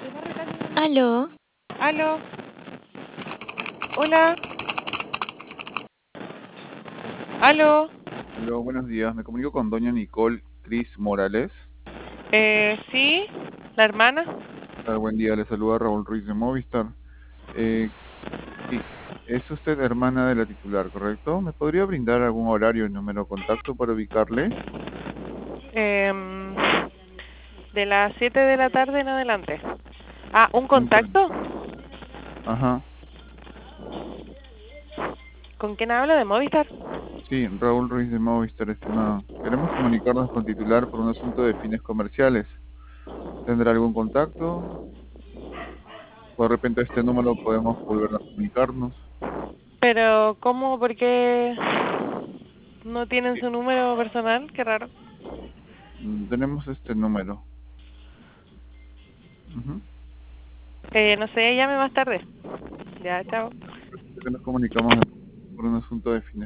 Aló, Aló, hola, aló. Hola, buenos días. Me comunico con doña Nicole Cris Morales. Sí, la hermana. Buen día, le saluda Raúl Ruiz de Movistar. Eh, sí, es usted hermana de la titular, ¿correcto? ¿Me podría brindar algún horario y número de contacto para ubicarle? em, de las 7 de la tarde en adelante. Ah, ¿un Un par- contacto? Ajá, ¿Con quién hablo? ¿De Movistar? sí, Raúl Ruiz de Movistar, estimado. Queremos comunicarnos con titular por un asunto de fines comerciales. ¿Tendrá algún contacto? O de repente a este número podemos volver a comunicarnos. Pero, ¿cómo? ¿Por qué no tienen Sí, su número personal? Qué raro. tenemos este número. Ujú. No sé, llame más tarde. Ya, chao. Que nos comunicamos por un asunto de fines